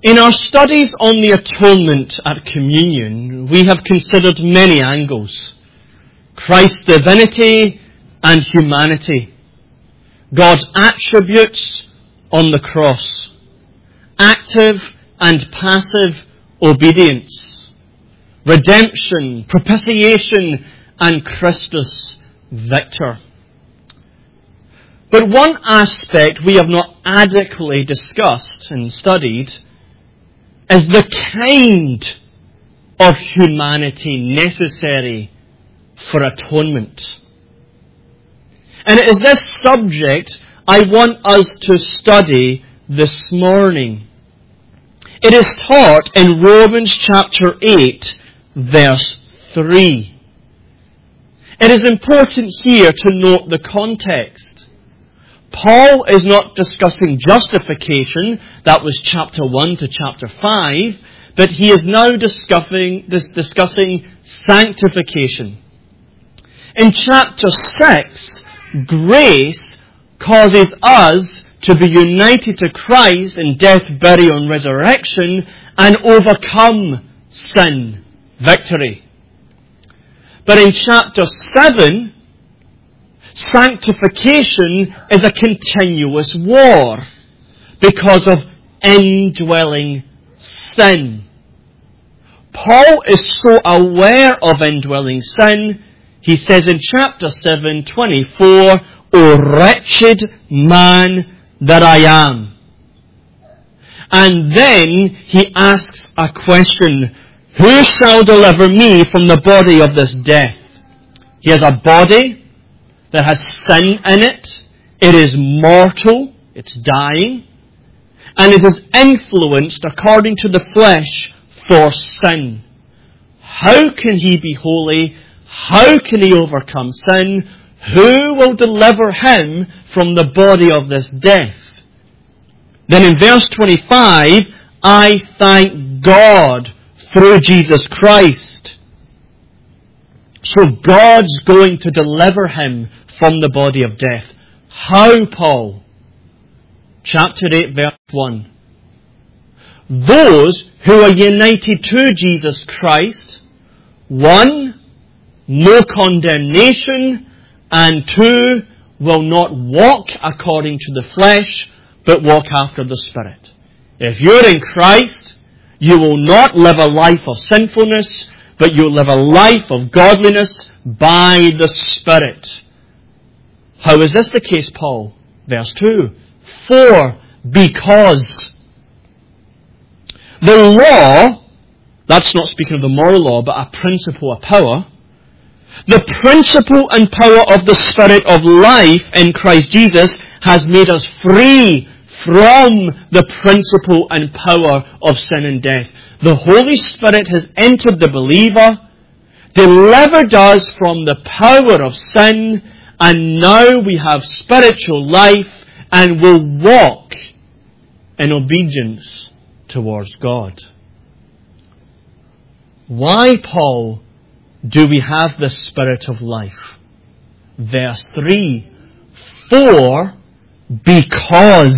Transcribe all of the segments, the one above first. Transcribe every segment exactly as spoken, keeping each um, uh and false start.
In our studies on the atonement at communion, we have considered many angles. Christ's divinity and humanity. God's attributes on the cross. Active and passive obedience. Redemption, propitiation, and Christus victor. But one aspect we have not adequately discussed and studied is the kind of humanity necessary for atonement. And it is this subject I want us to study this morning. It is taught in Romans chapter eight, verse three. It is important here to note the context. Paul is not discussing justification, that was chapter one to chapter five, but he is now discussing, discussing sanctification. In chapter six, grace causes us to be united to Christ in death, burial, and resurrection, and overcome sin, victory. But in chapter seven, sanctification is a continuous war because of indwelling sin. Paul is so aware of indwelling sin, he says in chapter seven, twenty-four, O wretched man that I am. And then he asks a question, who shall deliver me from the body of this death? He has a body that has sin in it. It is mortal. It's dying. And it is influenced according to the flesh for sin. How can he be holy? How can he overcome sin? Who will deliver him from the body of this death? Then in verse twenty-five, I thank God through Jesus Christ. So God's going to deliver him from the body of death. How, Paul? Chapter eight, verse one. Those who are united to Jesus Christ, one, no condemnation, and two, will not walk according to the flesh, but walk after the Spirit. If you're in Christ, you will not live a life of sinfulness, but you'll live a life of godliness by the Spirit. How is this the case, Paul? Verse two. For, because. The law, that's not speaking of the moral law, but a principle of power. The principle and power of the Spirit of life in Christ Jesus has made us free from the principle and power of sin and death. The Holy Spirit has entered the believer, delivered us from the power of sin, and now we have spiritual life and will walk in obedience towards God. Why, Paul, do we have the Spirit of life? Verse three. For, because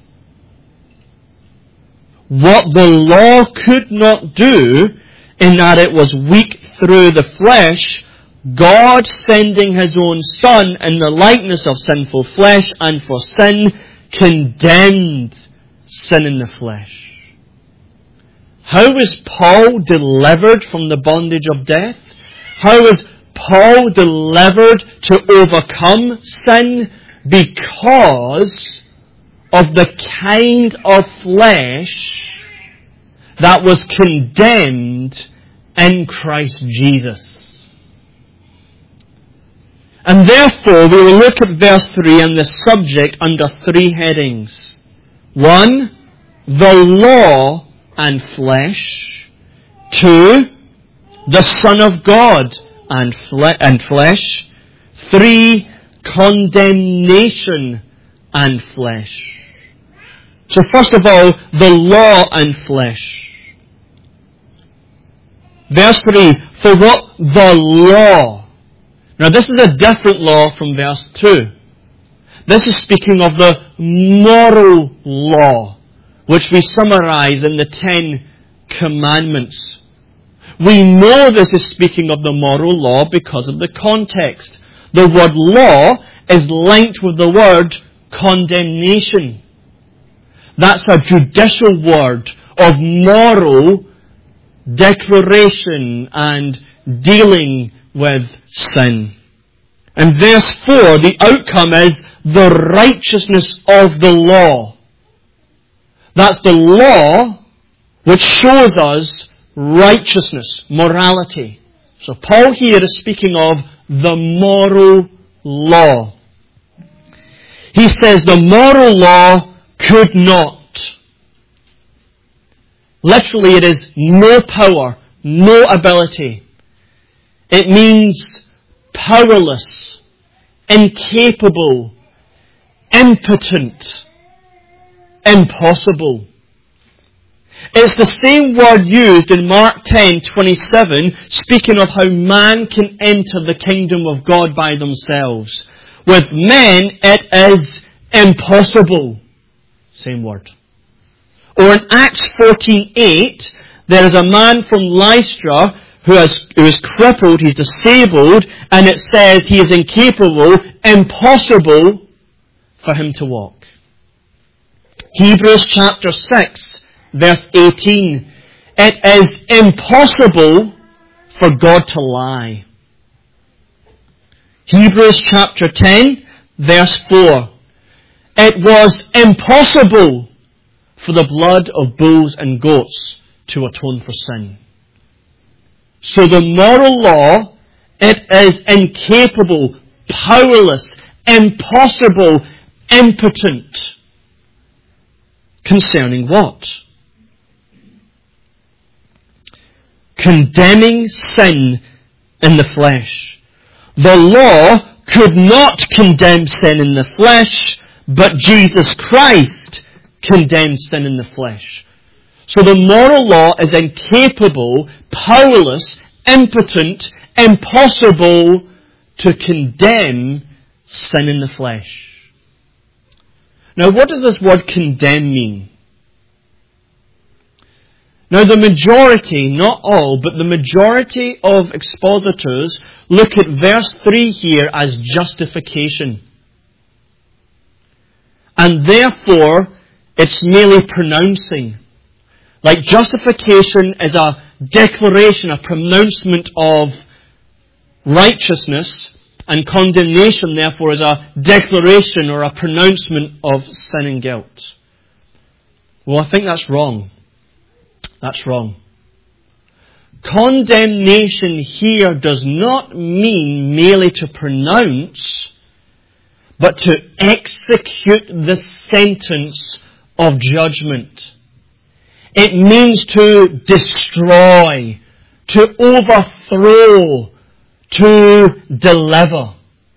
what the law could not do, in that it was weak through the flesh, God sending His own Son in the likeness of sinful flesh and for sin, condemned sin in the flesh. How is Paul delivered from the bondage of death? How is Paul delivered to overcome sin? Because of the kind of flesh that was condemned in Christ Jesus. And therefore, we will look at verse three and the subject under three headings. One, the law and flesh. Two, the Son of God and, fle- and flesh. Three, condemnation and flesh. So first of all, the law and flesh. Verse three, for what the law. Now this is a different law from verse two. This is speaking of the moral law, which we summarize in the Ten Commandments. We know this is speaking of the moral law because of the context. The word law is linked with the word condemnation. That's a judicial word of moral declaration and dealing with sin. In verse four, the outcome is the righteousness of the law. That's the law which shows us righteousness, morality. So Paul here is speaking of the moral law. He says the moral law could not. Literally, it is no power, no ability. It means powerless, incapable, impotent, impossible. It's the same word used in Mark ten twenty-seven, speaking of how man can enter the kingdom of God by themselves. With men, it is impossible. Same word. Or in Acts fourteen eight, there is a man from Lystra who, has, who is crippled, he's disabled, and it says he is incapable, impossible for him to walk. Hebrews chapter six, verse eighteen, it is impossible for God to lie. Hebrews chapter ten, verse four, it was impossible for the blood of bulls and goats to atone for sin. So the moral law, it is incapable, powerless, impossible, impotent. Concerning what? Condemning sin in the flesh. The law could not condemn sin in the flesh, but Jesus Christ condemned sin in the flesh. So the moral law is incapable, powerless, impotent, impossible to condemn sin in the flesh. Now, what does this word condemn mean? Now, the majority, not all, but the majority of expositors look at verse three here as justification. And therefore, it's merely pronouncing. Like justification is a declaration, a pronouncement of righteousness, and condemnation, therefore, is a declaration or a pronouncement of sin and guilt. Well, I think that's wrong. That's wrong. Condemnation here does not mean merely to pronounce, but to execute the sentence of judgment. It means to destroy, to overthrow, to deliver.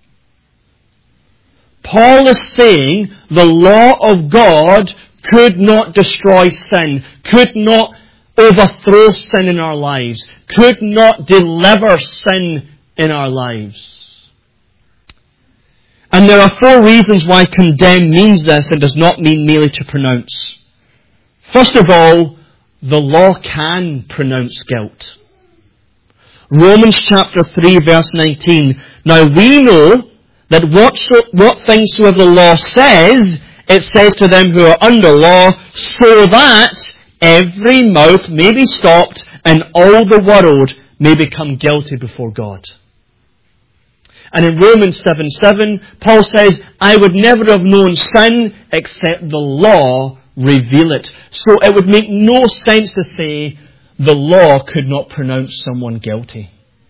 Paul is saying the law of God could not destroy sin, could not overthrow sin in our lives, could not deliver sin in our lives. And there are four reasons why condemn means this and does not mean merely to pronounce. First of all, the law can pronounce guilt. Romans chapter three verse nineteen. Now we know that what, so, what things soever the law says, it says to them who are under law, so that every mouth may be stopped and all the world may become guilty before God. And in Romans seven seven, Paul says, I would never have known sin except the law reveal it. So it would make no sense to say the law could not pronounce someone guilty.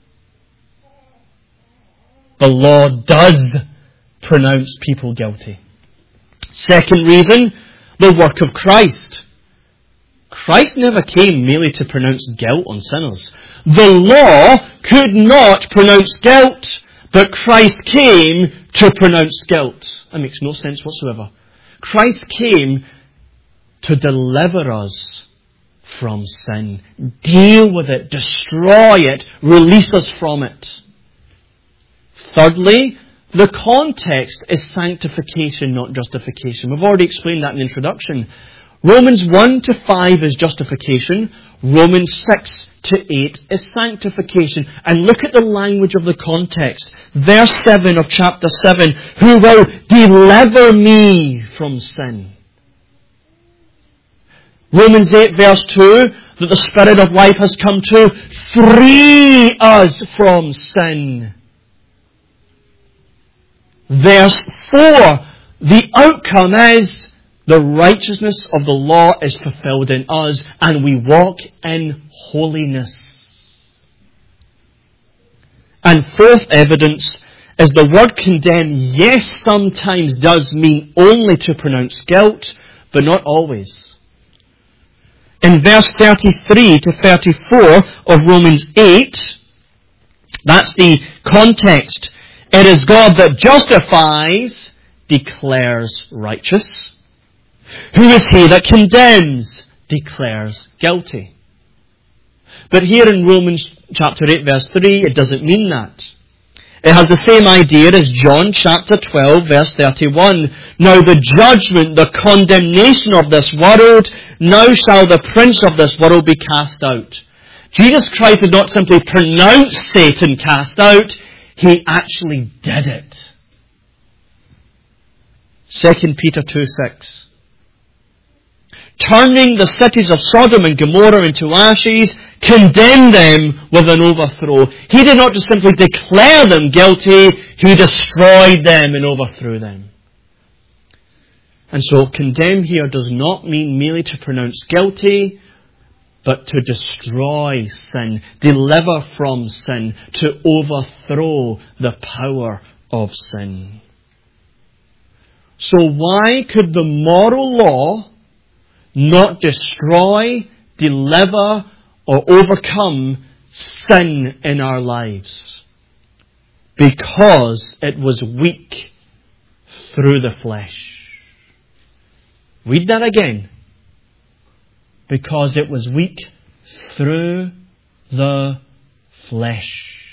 The law does pronounce people guilty. Second reason, the work of Christ. Christ never came merely to pronounce guilt on sinners. The law could not pronounce guilt, but Christ came to pronounce guilt. That makes no sense whatsoever. Christ came to deliver us from sin. Deal with it, destroy it, release us from it. Thirdly, the context is sanctification, not justification. We've already explained that in the introduction. Romans one to five is justification. Romans six to eight is sanctification. And look at the language of the context. Verse seven of chapter seven. Who will deliver me from sin? Romans eight verse two. That the Spirit of life has come to free us from sin. Verse four. The outcome is the righteousness of the law is fulfilled in us and we walk in holiness. And fourth evidence is the word condemn, yes, sometimes does mean only to pronounce guilt, but not always. In verse thirty-three to thirty-four of Romans eight, that's the context. It is God that justifies, declares righteous. Who is he that condemns? Declares guilty. But here in Romans chapter eight verse three, it doesn't mean that. It has the same idea as John chapter twelve verse thirty-one. Now the judgment, the condemnation of this world, now shall the prince of this world be cast out. Jesus Christ did not simply pronounce Satan cast out, he actually did it. Second Peter two six. Turning the cities of Sodom and Gomorrah into ashes, condemned them with an overthrow. He did not just simply declare them guilty, he destroyed them and overthrew them. And so condemn here does not mean merely to pronounce guilty, but to destroy sin, deliver from sin, to overthrow the power of sin. So why could the moral law not destroy, deliver, or overcome sin in our lives? Because it was weak through the flesh. Read that again. Because it was weak through the flesh.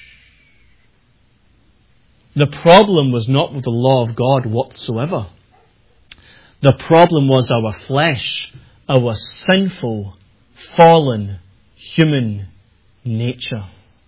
The problem was not with the law of God whatsoever. The problem was our flesh, our sinful, fallen, human nature.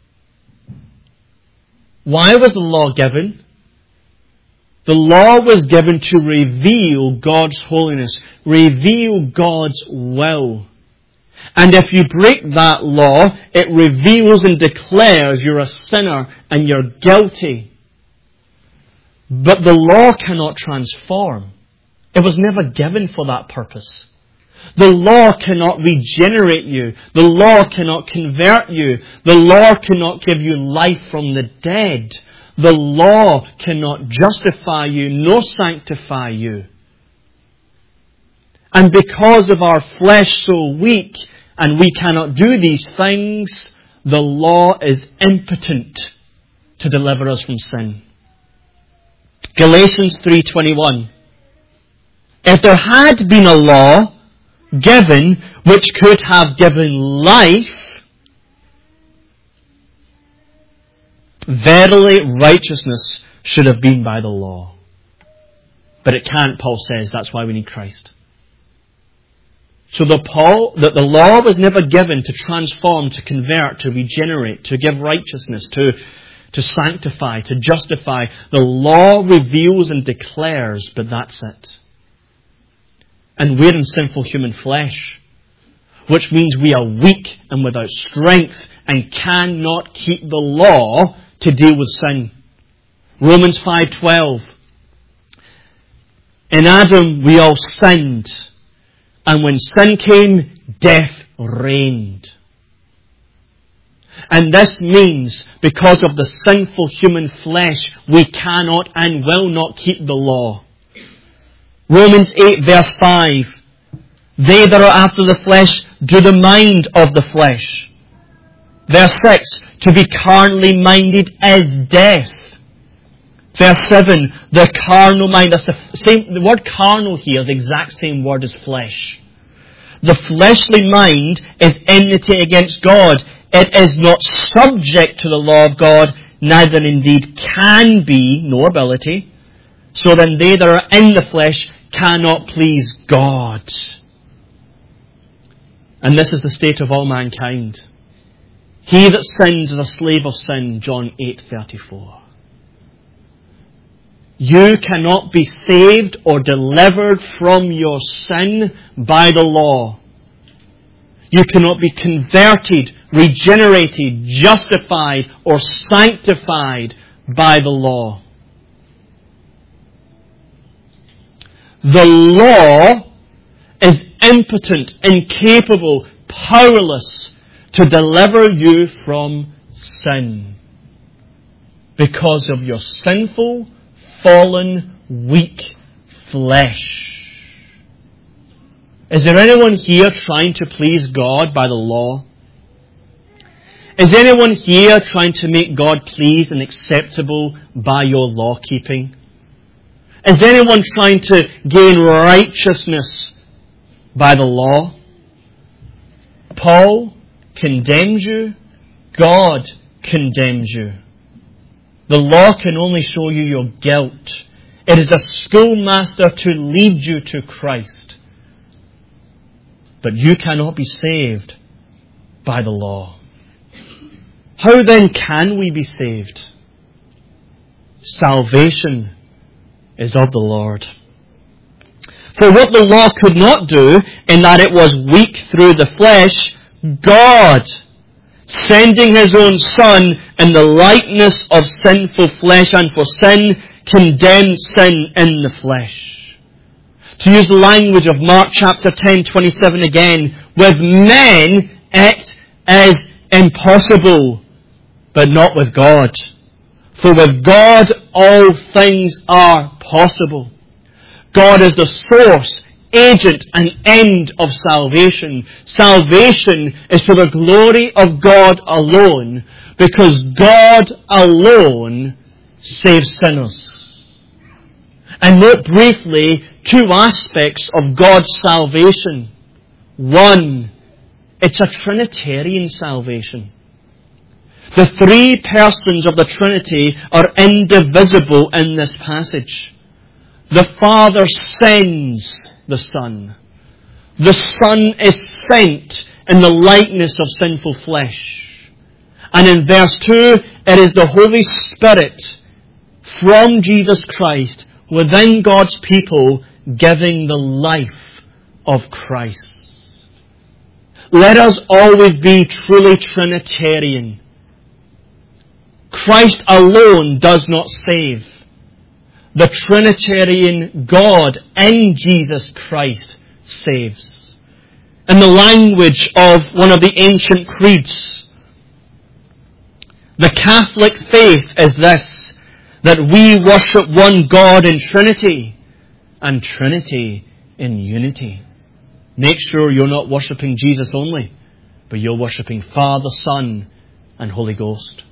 Why was the law given? The law was given to reveal God's holiness, reveal God's will. And if you break that law, it reveals and declares you're a sinner and you're guilty. But the law cannot transform. It was never given for that purpose. The law cannot regenerate you. The law cannot convert you. The law cannot give you life from the dead. The law cannot justify you nor sanctify you. And because of our flesh so weak and we cannot do these things, the law is impotent to deliver us from sin. Galatians three twenty-one. If there had been a law given which could have given life, verily righteousness should have been by the law. But it can't, Paul says. That's why we need Christ. So the, Paul, that the law was never given to transform, to convert, to regenerate, to give righteousness, to, to sanctify, to justify. The law reveals and declares, but that's it. And we're in sinful human flesh, which means we are weak and without strength and cannot keep the law to deal with sin. Romans five twelve. In Adam we all sinned, and when sin came, death reigned. And this means, because of the sinful human flesh, we cannot and will not keep the law. Romans eight verse five. They that are after the flesh do the mind of the flesh. Verse six. To be carnally minded is death. Verse seven. The carnal mind. That's the same. The word carnal here is the exact same word as flesh. The fleshly mind is enmity against God. It is not subject to the law of God, neither indeed can be, no ability. So then they that are in the flesh cannot please God. And this is the state of all mankind. He that sins is a slave of sin, John eight thirty-four. You cannot be saved or delivered from your sin by the law. You cannot be converted, regenerated, justified, or sanctified by the law. The law is impotent, incapable, powerless to deliver you from sin because of your sinful, fallen, weak flesh. Is there anyone here trying to please God by the law? Is anyone here trying to make God pleased and acceptable by your law keeping? Is anyone trying to gain righteousness by the law? Paul condemns you. God condemns you. The law can only show you your guilt. It is a schoolmaster to lead you to Christ. But you cannot be saved by the law. How then can we be saved? Salvation is of the Lord. For what the law could not do, in that it was weak through the flesh, God, sending His own Son in the likeness of sinful flesh, and for sin, condemned sin in the flesh. To use the language of Mark chapter ten, twenty-seven again, with men it is impossible, but not with God. For with God all things are possible. God is the source, agent and end of salvation. Salvation is for the glory of God alone, because God alone saves sinners. And note briefly two aspects of God's salvation. One, it's a Trinitarian salvation. The three persons of the Trinity are indivisible in this passage. The Father sends the Son. The Son is sent in the likeness of sinful flesh. And in verse two, it is the Holy Spirit from Jesus Christ within God's people giving the life of Christ. Let us always be truly Trinitarian. Christ alone does not save. The Trinitarian God in Jesus Christ saves. In the language of one of the ancient creeds, the Catholic faith is this, that we worship one God in Trinity, and Trinity in unity. Make sure you're not worshipping Jesus only, but you're worshipping Father, Son, and Holy Ghost.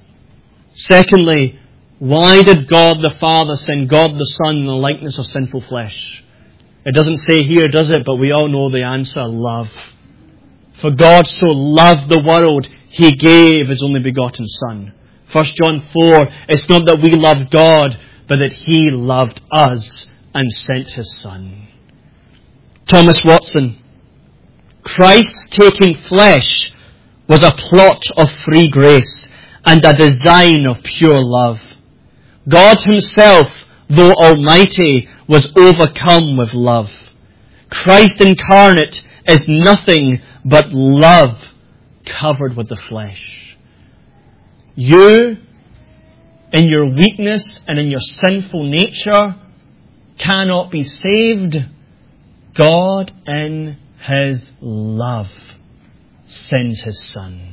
Secondly, why did God the Father send God the Son in the likeness of sinful flesh? It doesn't say here, does it? But we all know the answer, love. For God so loved the world, He gave His only begotten Son. First John four, it's not that we loved God, but that He loved us and sent His Son. Thomas Watson, Christ's taking flesh was a plot of free grace and a design of pure love. God Himself, though almighty, was overcome with love. Christ incarnate is nothing but love covered with the flesh. You, in your weakness and in your sinful nature, cannot be saved. God, in His love, sends His Son.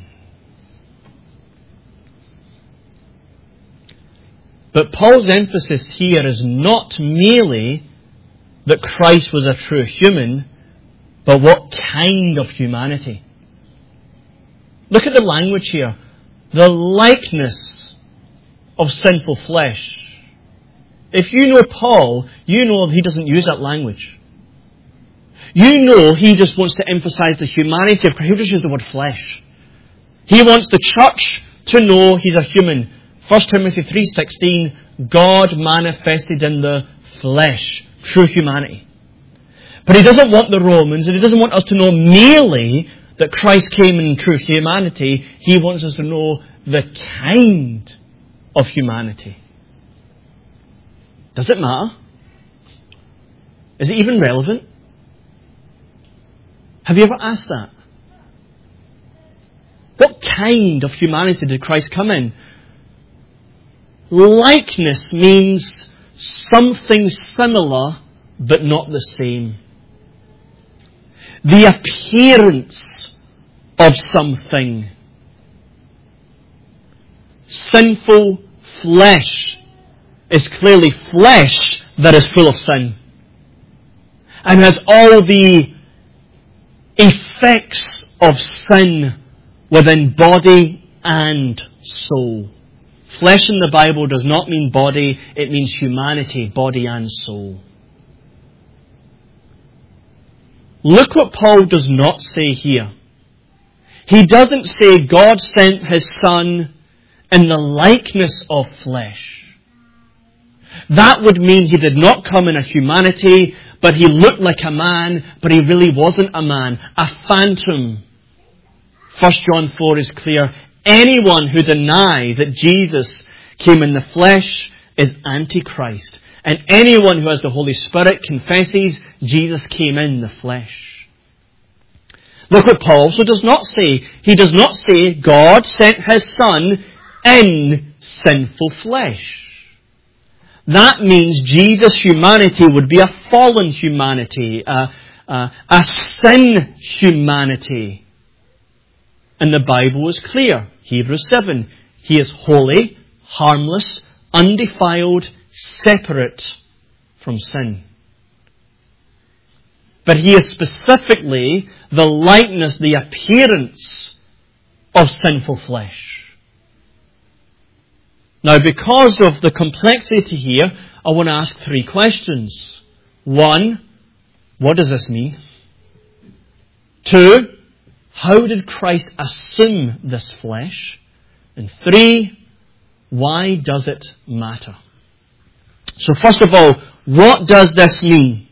But Paul's emphasis here is not merely that Christ was a true human, but what kind of humanity. Look at the language here. The likeness of sinful flesh. If you know Paul, you know he doesn't use that language. You know he just wants to emphasize the humanity of Christ. He just uses the word flesh. He wants the church to know He's a human. First Timothy three sixteen, God manifested in the flesh, true humanity. But he doesn't want the Romans, and he doesn't want us to know merely that Christ came in true humanity. He wants us to know the kind of humanity. Does it matter? Is it even relevant? Have you ever asked that? What kind of humanity did Christ come in? Likeness means something similar, but not the same. The appearance of something. Sinful flesh is clearly flesh that is full of sin, and has all the effects of sin within body and soul. Flesh in the Bible does not mean body, it means humanity, body and soul. Look what Paul does not say here. He doesn't say God sent His Son in the likeness of flesh. That would mean He did not come in a humanity, but He looked like a man, but He really wasn't a man, a phantom. First John four is clear. Anyone who denies that Jesus came in the flesh is Antichrist. And anyone who has the Holy Spirit confesses Jesus came in the flesh. Look what Paul also does not say. He does not say God sent His Son in sinful flesh. That means Jesus' humanity would be a fallen humanity, a, a, a sin humanity. And the Bible is clear. Hebrews seven. He is holy, harmless, undefiled, separate from sin. But He is specifically the likeness, the appearance of sinful flesh. Now, because of the complexity here, I want to ask three questions. One, what does this mean? Two, how did Christ assume this flesh? And three, why does it matter? So first of all, what does this mean?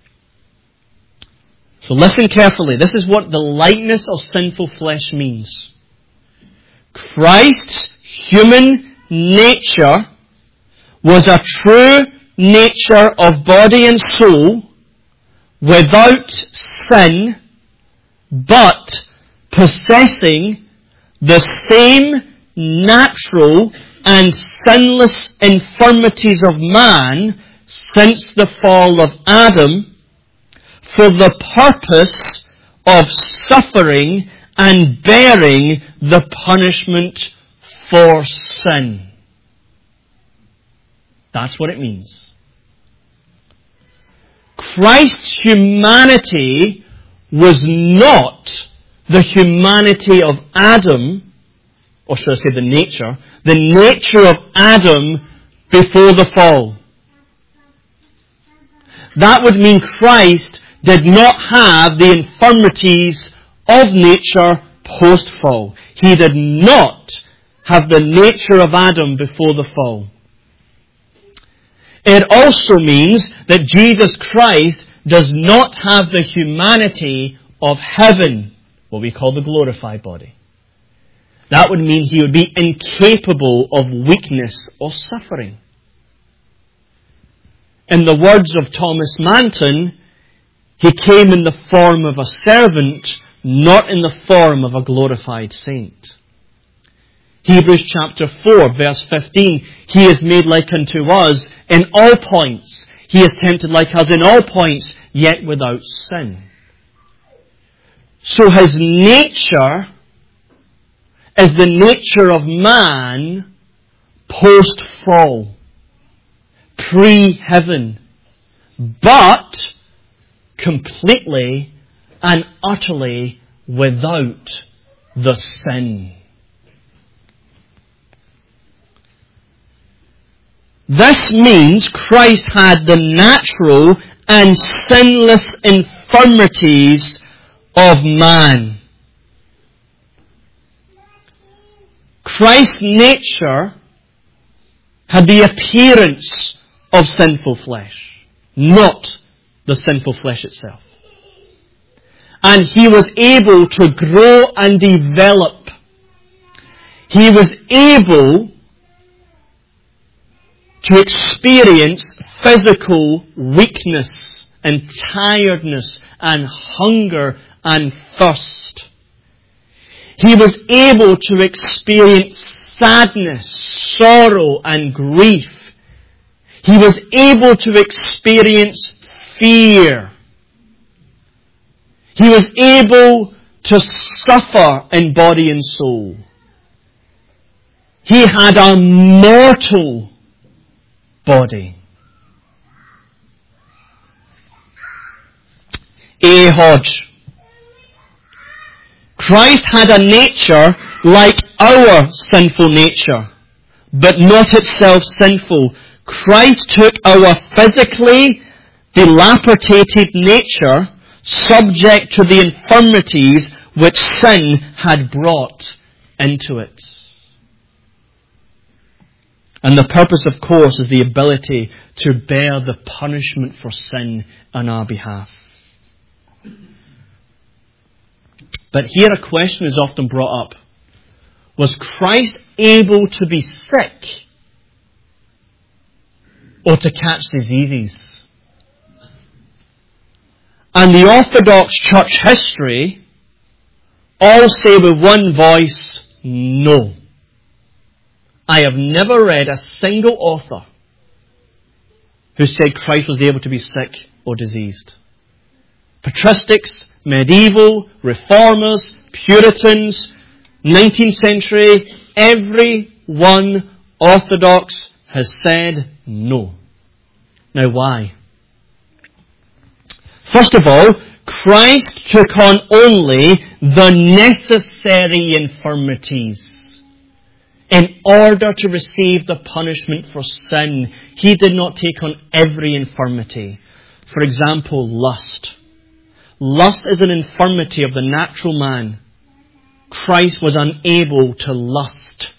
So listen carefully. This is what the likeness of sinful flesh means. Christ's human nature was a true nature of body and soul without sin, but possessing the same natural and sinless infirmities of man since the fall of Adam, for the purpose of suffering and bearing the punishment for sin. That's what it means. Christ's humanity was not the humanity of Adam, or should I say the nature, the nature of Adam before the fall. That would mean Christ did not have the infirmities of nature post-fall. He did not have the nature of Adam before the fall. It also means that Jesus Christ does not have the humanity of heaven, what we call the glorified body. That would mean He would be incapable of weakness or suffering. In the words of Thomas Manton, He came in the form of a servant, not in the form of a glorified saint. Hebrews chapter four, verse fifteen, He is made like unto us in all points. He is tempted like us in all points, yet without sin. So His nature is the nature of man post-fall, pre-heaven, but completely and utterly without the sin. This means Christ had the natural and sinless infirmities of man. Christ's nature had the appearance of sinful flesh, not the sinful flesh itself. And he was able to grow and develop. He was able to experience physical weakness and tiredness and hunger and thirst. He was able to experience sadness, sorrow and grief. He was able to experience fear. He was able to suffer in body and soul. He had a mortal body. A. Hodge. Christ had a nature like our sinful nature, but not itself sinful. Christ took our physically dilapidated nature, subject to the infirmities which sin had brought into it. And the purpose, of course, is the ability to bear the punishment for sin on our behalf. But here a question is often brought up. Was Christ able to be sick or to catch diseases? And the Orthodox Church history all say with one voice, no. I have never read a single author who said Christ was able to be sick or diseased. Patristics, medieval, reformers, Puritans, nineteenth century, every one Orthodox has said no. Now why? First of all, Christ took on only the necessary infirmities in order to receive the punishment for sin. He did not take on every infirmity. For example, lust. Lust is an infirmity of the natural man. Christ was unable to lust.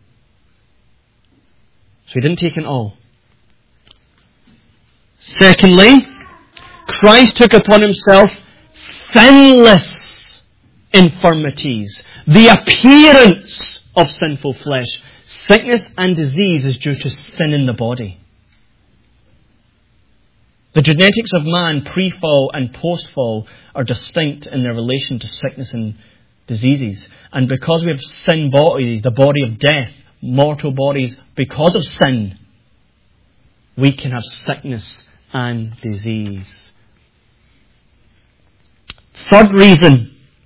So he didn't take it all. Secondly, Christ took upon himself sinless infirmities. The appearance of sinful flesh. Sickness and disease is due to sin in the body. The genetics of man pre-fall and post-fall are distinct in their relation to sickness and diseases. And because we have sin bodies, the body of death, mortal bodies, because of sin, we can have sickness and disease. Third reason.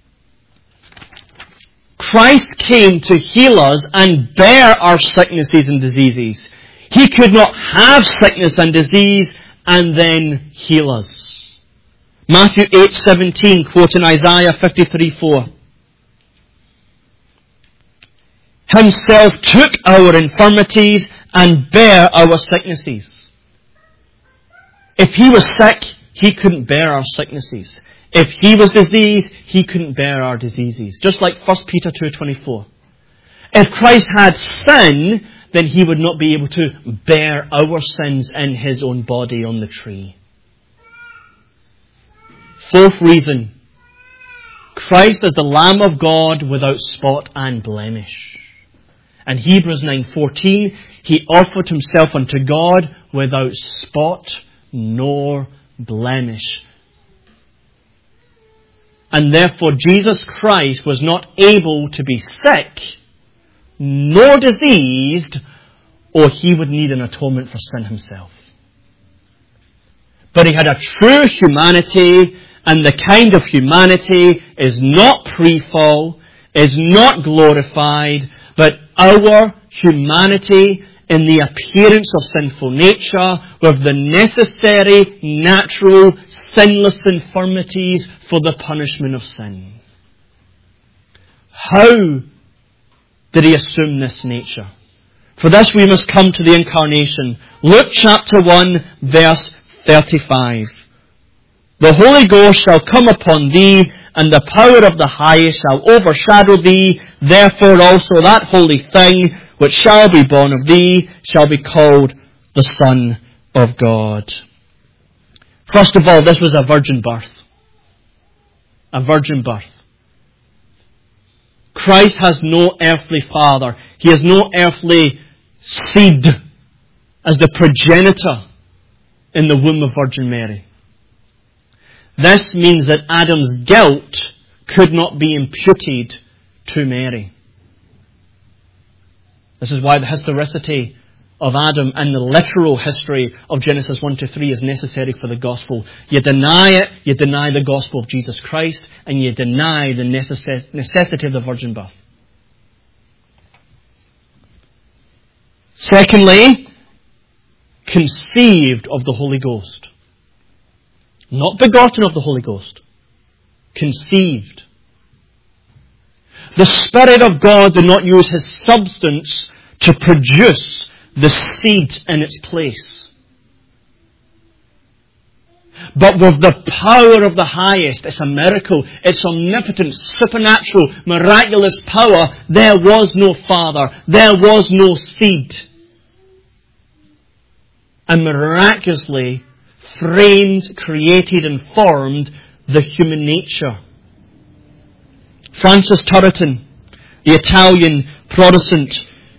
Christ came to heal us and bear our sicknesses and diseases. He could not have sickness and disease and then heal us. Matthew eight seventeen, quoting Isaiah fifty-three four. Himself took our infirmities and bare our sicknesses. If he was sick, he couldn't bear our sicknesses. If he was diseased, he couldn't bear our diseases. Just like First Peter two twenty-four. If Christ had sin, then he would not be able to bear our sins in his own body on the tree. Fourth reason. Christ is the Lamb of God without spot and blemish. And Hebrews nine fourteen, he offered himself unto God without spot nor blemish. And therefore Jesus Christ was not able to be sick nor diseased, or he would need an atonement for sin himself. But he had a true humanity, and the kind of humanity is not pre-fall, is not glorified, but our humanity in the appearance of sinful nature with the necessary, natural, sinless infirmities for the punishment of sin. How did he assume this nature? For this we must come to the incarnation. Luke chapter one, verse thirty-five. The Holy Ghost shall come upon thee, and the power of the highest shall overshadow thee. Therefore also that holy thing which shall be born of thee shall be called the Son of God. First of all, this was a virgin birth. a virgin birth. Christ has no earthly father. He has no earthly seed as the progenitor in the womb of Virgin Mary. This means that Adam's guilt could not be imputed to Mary. This is why the historicity of Adam and the literal history of Genesis one to three is necessary for the gospel. You deny it, you deny the gospel of Jesus Christ, and you deny the necess- necessity of the virgin birth. Secondly, conceived of the Holy Ghost. Not begotten of the Holy Ghost. Conceived. The Spirit of God did not use His substance to produce the seed in its place. But with the power of the highest, it's a miracle, it's omnipotent, supernatural, miraculous power, there was no father, there was no seed. And miraculously framed, created and formed the human nature. Francis Turretin, the Italian Protestant.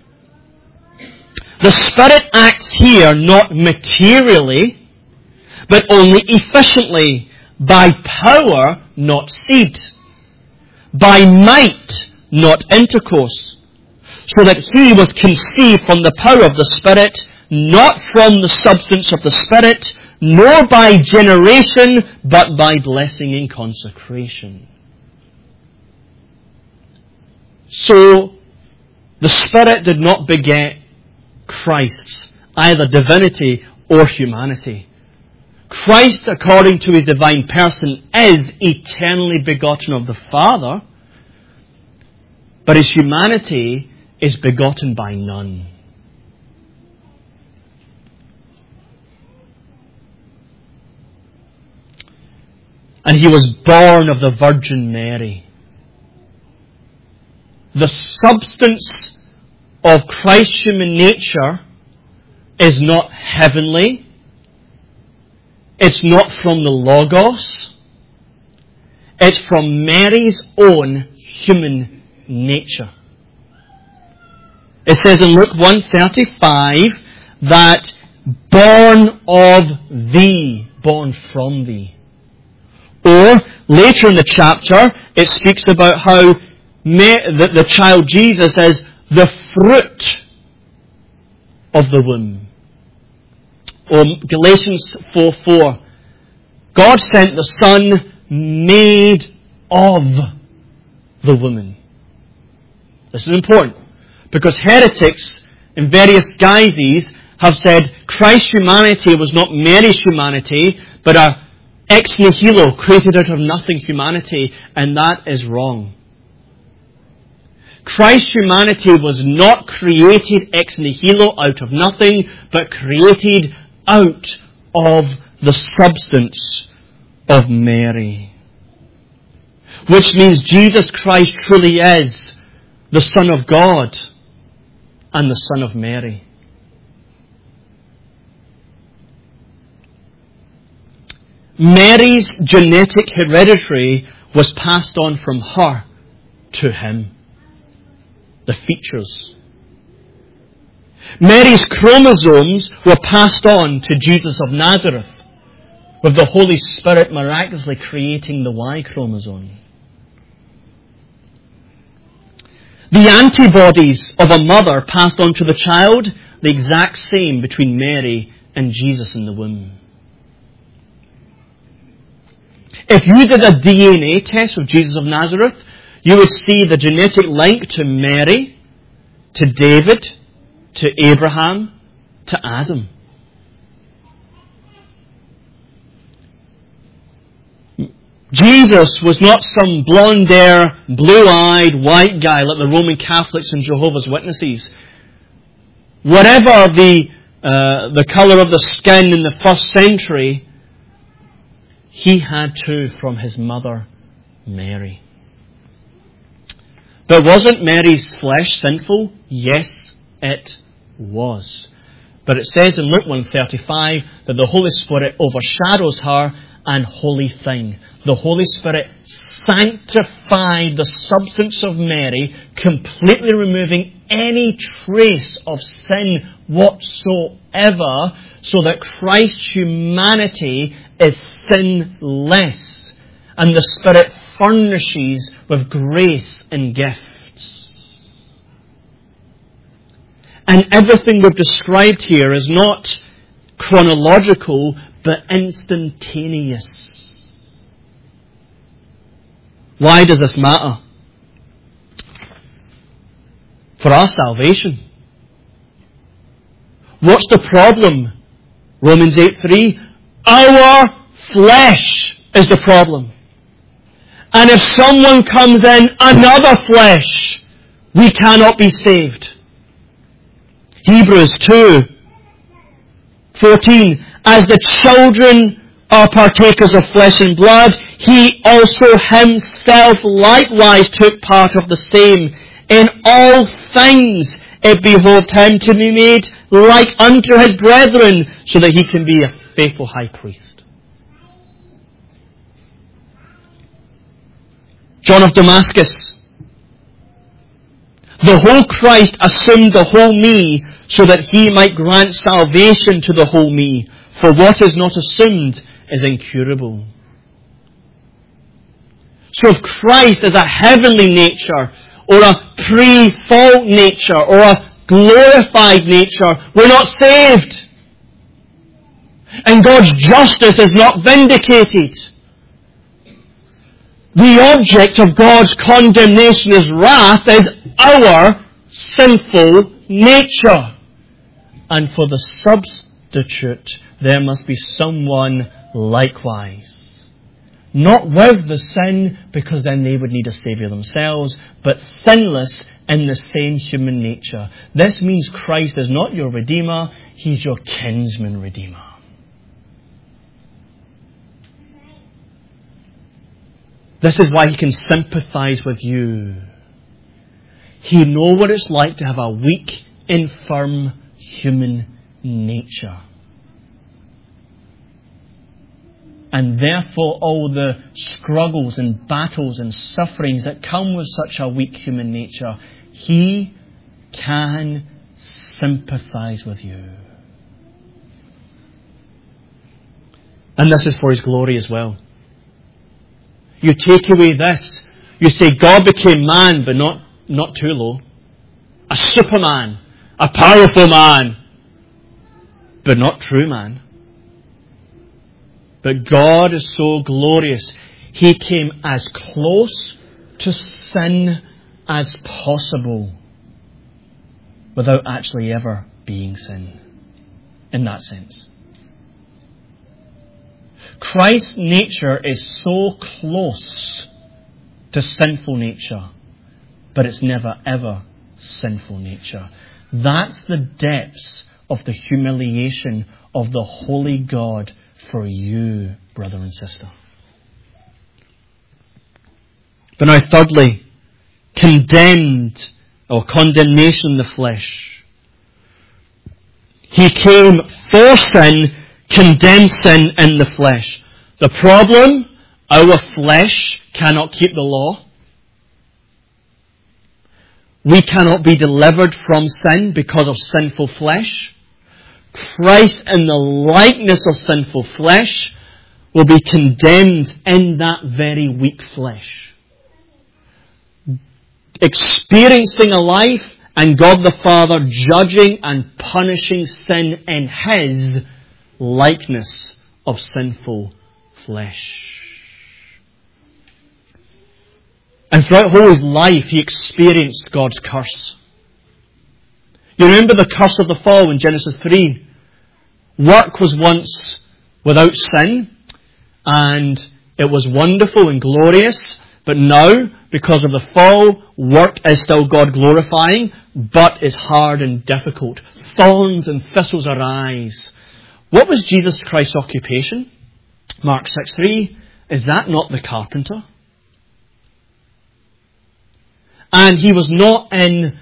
The Spirit acts here not materially, but only efficiently, by power, not seed, by might, not intercourse, so that He was conceived from the power of the Spirit, not from the substance of the Spirit, nor by generation, but by blessing and consecration. So, the Spirit did not beget Christ's either divinity or humanity. Christ, according to His divine person, is eternally begotten of the Father, but His humanity is begotten by none. And He was born of the Virgin Mary. The substance of Christ's human nature is not heavenly. It's not from the Logos. It's from Mary's own human nature. It says in Luke one thirty-five that born of thee, born from thee. Or later in the chapter, it speaks about how the, the child Jesus is the fruit of the womb. Or Galatians four four. God sent the Son made of the woman. This is important, because heretics in various guises have said Christ's humanity was not Mary's humanity, but a ex nihilo, created out of nothing humanity, and that is wrong. Christ's humanity was not created ex nihilo, out of nothing, but created out of the substance of Mary. Which means Jesus Christ truly is the Son of God and the Son of Mary. Mary's genetic hereditary was passed on from her to Him. The features. Mary's chromosomes were passed on to Jesus of Nazareth, with the Holy Spirit miraculously creating the Y chromosome. The antibodies of a mother passed on to the child, the exact same between Mary and Jesus in the womb. If you did a D N A test with Jesus of Nazareth, you would see the genetic link to Mary, to David, to Abraham, to Adam. Jesus was not some blonde-haired, blue-eyed, white guy like the Roman Catholics and Jehovah's Witnesses. Whatever the, uh, the colour of the skin in the first century, He had too from His mother, Mary. But wasn't Mary's flesh sinful? Yes, it was. But it says in Luke one thirty-five that the Holy Spirit overshadows her, and holy thing. The Holy Spirit sanctified the substance of Mary, completely removing any trace of sin whatsoever, so that Christ's humanity is sinless, and the Spirit furnishes with grace and gifts. And everything we've described here is not chronological, but instantaneous. Why does this matter? For our salvation. What's the problem? Romans eight three. Our flesh is the problem. And if someone comes in another flesh, we cannot be saved. Hebrews two fourteen. As the children are partakers of flesh and blood, he also himself likewise took part of the same. In all things it behoved him to be made like unto his brethren, so that he can be a faithful high priest. John of Damascus. The whole Christ assumed the whole me, so that he might grant salvation to the whole me. For what is not assumed is incurable. So if Christ is a heavenly nature, or a pre-fall nature, or a glorified nature, we're not saved. And God's justice is not vindicated. The object of God's condemnation, His wrath, is our sinful nature. And for the substitute, there must be someone likewise. Not with the sin, because then they would need a saviour themselves, but sinless in the same human nature. This means Christ is not your Redeemer, He's your kinsman Redeemer. This is why He can sympathise with you. He knows what it's like to have a weak, infirm human nature. And therefore all the struggles and battles and sufferings that come with such a weak human nature, He can sympathise with you. And this is for His glory as well. You take away this, you say God became man, but not, not too low. A superman, a powerful man, but not true man. But God is so glorious. He came as close to sin as possible without actually ever being sin. In that sense. Christ's nature is so close to sinful nature, but it's never ever sinful nature. That's the depths of the humiliation of the holy God for you, brother and sister. But now thirdly, condemned or condemnation in the flesh. He came for sin, condemned sin in the flesh. The problem, our flesh cannot keep the law. We cannot be delivered from sin because of sinful flesh. Christ in the likeness of sinful flesh will be condemned in that very weak flesh. Experiencing a life and God the Father judging and punishing sin in His likeness of sinful flesh. And throughout His life He experienced God's curse. You remember the curse of the fall in Genesis three? Work was once without sin, and it was wonderful and glorious, but now, because of the fall, work is still God glorifying, but is hard and difficult. Thorns and thistles arise. What was Jesus Christ's occupation? Mark six three. Is that not the carpenter? And He was not in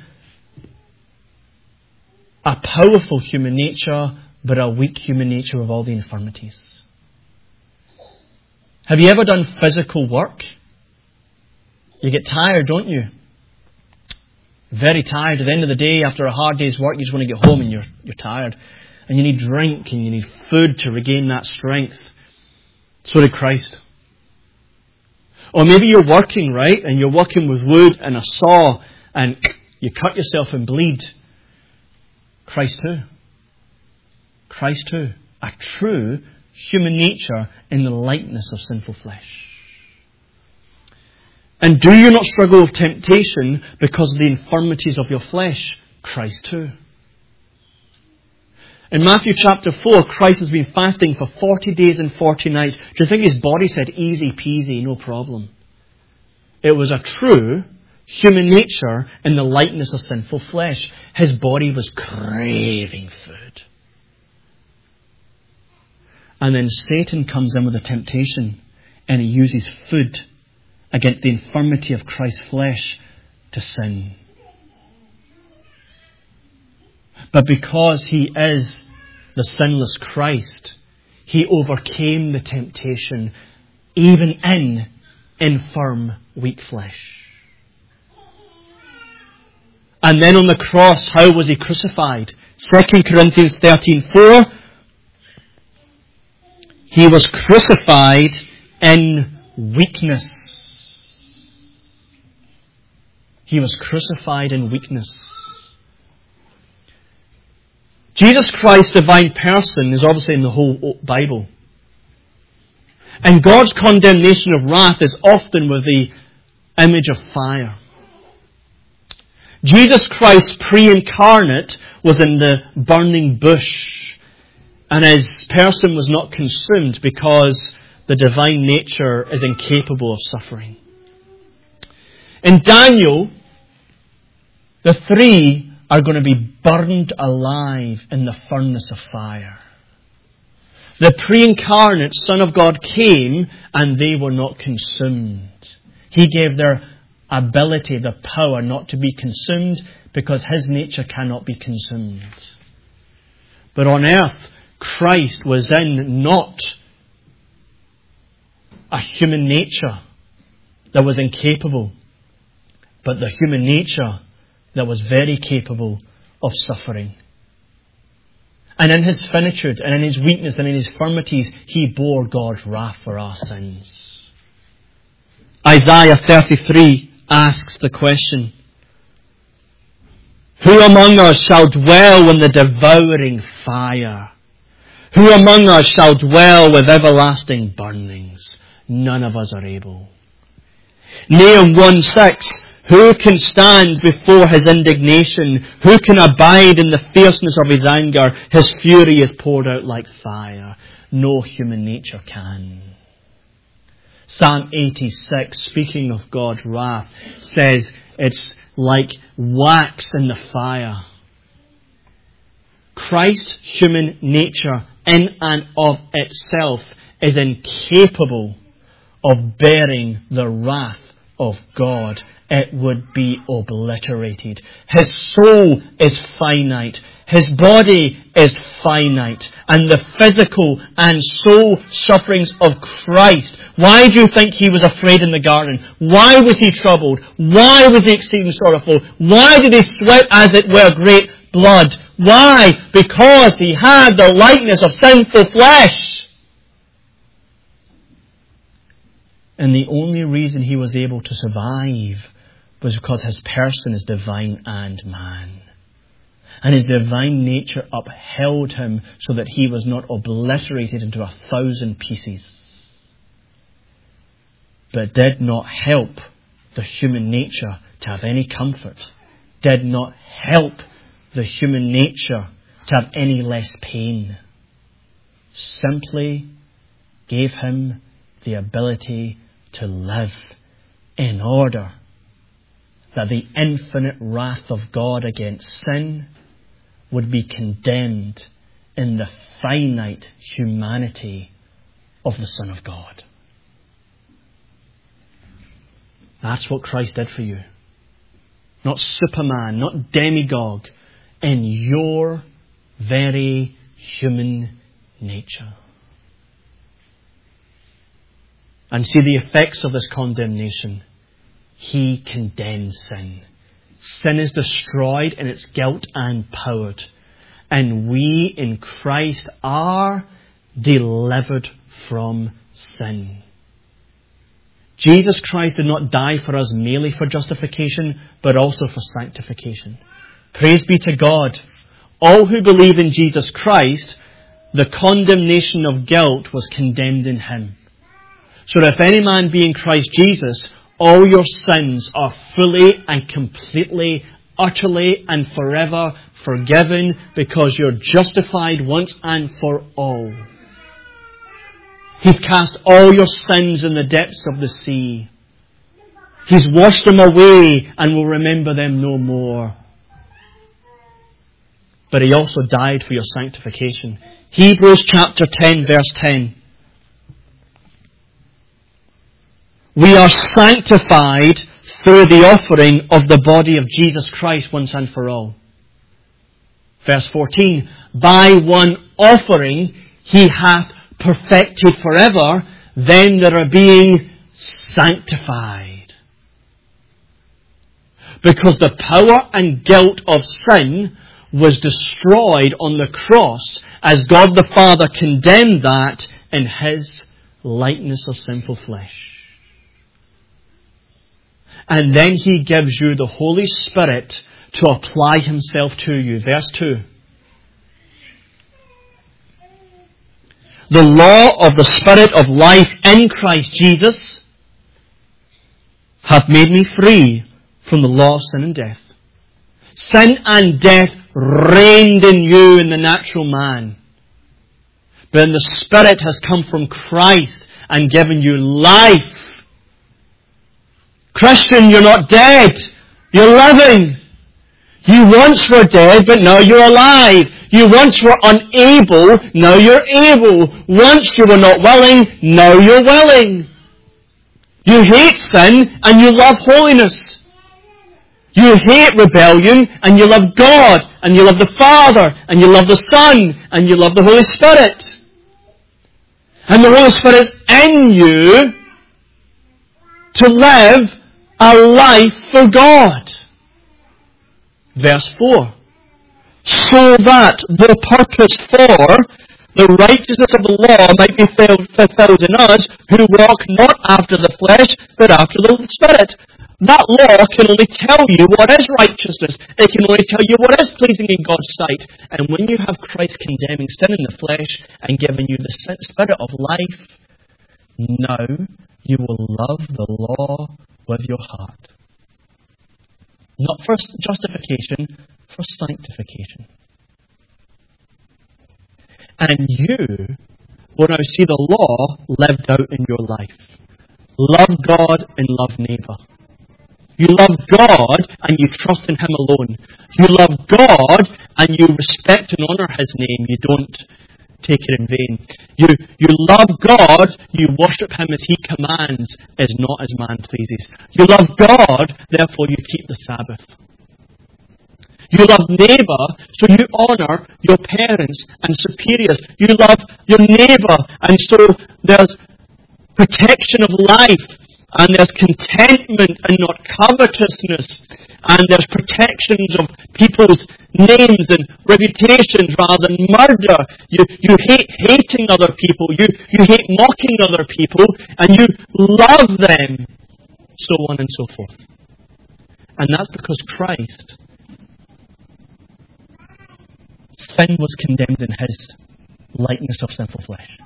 a powerful human nature, but a weak human nature with all the infirmities. Have you ever done physical work You get tired, don't you? Very tired. At the end of the day, after a hard day's work, you just want to get home and you're, you're tired. And you need drink and you need food to regain that strength. So did Christ. Or maybe you're working, right? And you're working with wood and a saw and you cut yourself and bleed. Christ too. Christ too. A true human nature in the likeness of sinful flesh. And do you not struggle with temptation because of the infirmities of your flesh? Christ too. In Matthew chapter four, Christ has been fasting for forty days and forty nights. Do you think his body said, easy peasy, no problem? It was a true human nature in the likeness of sinful flesh. His body was craving food. And then Satan comes in with a temptation and he uses food against the infirmity of Christ's flesh to sin. But because he is the sinless Christ, he overcame the temptation even in infirm, weak flesh. And then on the cross, how was he crucified? Second Corinthians thirteen four. He was crucified in weakness. He was crucified in weakness. Jesus Christ's divine person is obviously in the whole Bible. And God's condemnation of wrath is often with the image of fire. Jesus Christ pre-incarnate was in the burning bush, and his person was not consumed because the divine nature is incapable of suffering. In Daniel, the three are going to be burned alive in the furnace of fire. The pre-incarnate Son of God came and they were not consumed. He gave their ability, the power not to be consumed because his nature cannot be consumed. But on earth, Christ was in not a human nature that was incapable, but the human nature that was very capable of suffering. And in his finitude, and in his weakness, and in his infirmities, he bore God's wrath for our sins. Isaiah thirty-three asks the question, who among us shall dwell in the devouring fire? Who among us shall dwell with everlasting burnings? None of us are able. Nahum one six, who can stand before his indignation? Who can abide in the fierceness of his anger? His fury is poured out like fire. No human nature can. Psalm eighty-six, speaking of God's wrath, says it's like wax in the fire. Christ's human nature in and of itself is incapable of bearing the wrath of God. It would be obliterated. His soul is finite. His body is finite. And the physical and soul sufferings of Christ. Why do you think he was afraid in the garden? Why was he troubled? Why was he exceeding sorrowful? Why did he sweat as it were great blood? Why? Because he had the likeness of sinful flesh. And the only reason he was able to survive was because his person is divine and man. And his divine nature upheld him so that he was not obliterated into a thousand pieces. But did not help the human nature to have any comfort. Did not help the human nature to have any less pain. Simply gave him the ability to live in order that the infinite wrath of God against sin would be condemned in the finite humanity of the Son of God. That's what Christ did for you. Not Superman, not demigod, in your very human nature. And see the effects of this condemnation. He condemns sin. Sin is destroyed in its guilt and power. And we in Christ are delivered from sin. Jesus Christ did not die for us merely for justification, but also for sanctification. Praise be to God. All who believe in Jesus Christ, the condemnation of guilt was condemned in Him. So that if any man be in Christ Jesus, all your sins are fully and completely, utterly and forever forgiven, because you're justified once and for all. He's cast all your sins in the depths of the sea. He's washed them away and will remember them no more. But He also died for your sanctification. Hebrews chapter ten, verse ten. We are sanctified through the offering of the body of Jesus Christ once and for all. Verse fourteen. By one offering He hath perfected forever them that are being sanctified. Because the power and guilt of sin was destroyed on the cross, as God the Father condemned that in His likeness of sinful flesh. And then He gives you the Holy Spirit to apply Himself to you. Verse two. The law of the Spirit of life in Christ Jesus hath made me free from the law of sin and death. Sin and death reigned in you in the natural man. But then the Spirit has come from Christ and given you life. Christian, you're not dead. You're living. You once were dead, but now you're alive. You once were unable, now you're able. Once you were not willing, now you're willing. You hate sin and you love holiness. You hate rebellion and you love God, and you love the Father, and you love the Son, and you love the Holy Spirit. And the Holy Spirit is in you to live a life for God. Verse four. So that the purpose for the righteousness of the law might be fulfilled in us, who walk not after the flesh, but after the Spirit. That law can only tell you what is righteousness. It can only tell you what is pleasing in God's sight. And when you have Christ condemning sin in the flesh and giving you the Spirit of life, now you will love the law with your heart. Not for justification, for sanctification. And you will now see the law lived out in your life. Love God and love neighbour. You love God and you trust in Him alone. You love God and you respect and honour His name. You don't take it in vain. You, you love God, you worship Him as He commands, as not as man pleases. You love God, therefore you keep the Sabbath. You love neighbour, so you honour your parents and superiors. You love your neighbour, and so there's protection of life, and there's contentment and not covetousness, and there's protections of people's names and reputations rather than murder. You, you hate hating other people. You, you hate mocking other people, and you love them, so on and so forth. And that's because Christ, sin was condemned in His likeness of sinful flesh.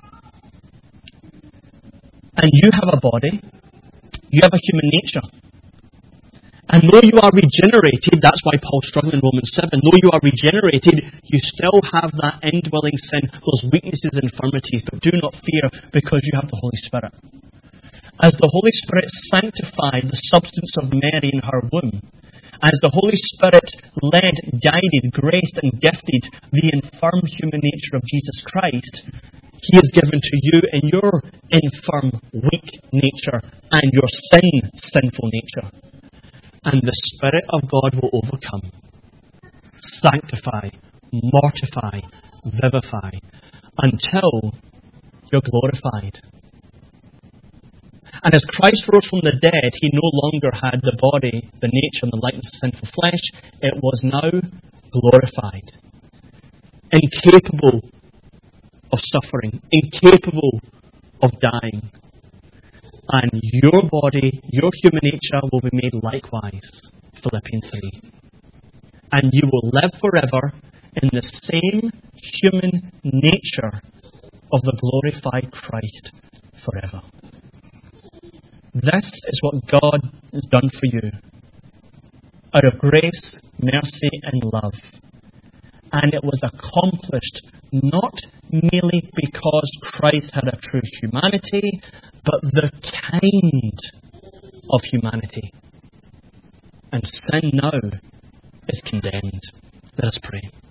And you have a body, you have a human nature. And though you are regenerated, that's why Paul's struggling in Romans seven, though you are regenerated, you still have that indwelling sin, those weaknesses and infirmities, but do not fear, because you have the Holy Spirit. As the Holy Spirit sanctified the substance of Mary in her womb, as the Holy Spirit led, guided, graced and gifted the infirm human nature of Jesus Christ, He is given to you in your infirm, weak nature and your sin, sinful nature. And the Spirit of God will overcome, sanctify, mortify, vivify, until you're glorified. And as Christ rose from the dead, he no longer had the body, the nature and the likeness of sinful flesh. It was now glorified. Incapable of suffering. Incapable of dying. And your body, your human nature will be made likewise. Philippians three. And you will live forever in the same human nature of the glorified Christ forever. This is what God has done for you, out of grace, mercy, and love. And it was accomplished not merely because Christ had a true humanity, but the kind of humanity. And sin now is condemned. Let us pray.